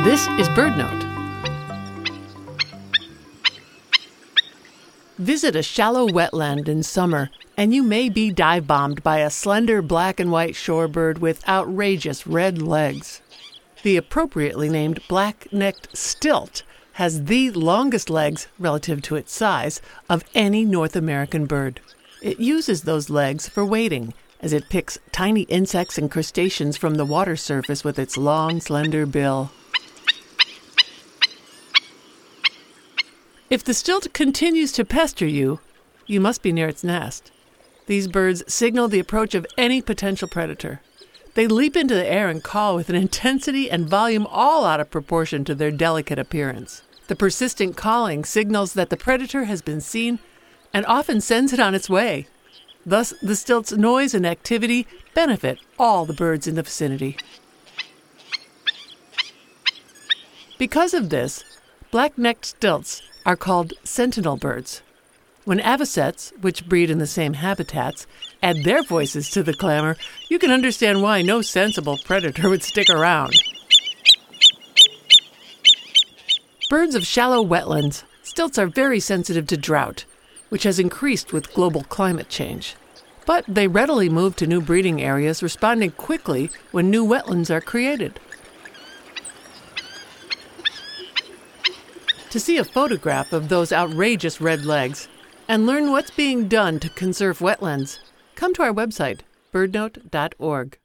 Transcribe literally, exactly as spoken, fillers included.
This is BirdNote. Visit a shallow wetland in summer, and you may be dive-bombed by a slender black and white shorebird with outrageous red legs. The appropriately named black-necked stilt has the longest legs, relative to its size, of any North American bird. It uses those legs for wading, as it picks tiny insects and crustaceans from the water surface with its long, slender bill. If the stilt continues to pester you, you must be near its nest. These birds signal the approach of any potential predator. They leap into the air and call with an intensity and volume all out of proportion to their delicate appearance. The persistent calling signals that the predator has been seen and often sends it on its way. Thus, the stilt's noise and activity benefit all the birds in the vicinity. Because of this, black-necked stilts are called sentinel birds. When avocets, which breed in the same habitats, add their voices to the clamor, you can understand why no sensible predator would stick around. Birds of shallow wetlands, stilts are very sensitive to drought, which has increased with global climate change. But they readily move to new breeding areas, responding quickly when new wetlands are created. To see a photograph of those outrageous red legs and learn what's being done to conserve wetlands, come to our website, bird note dot org.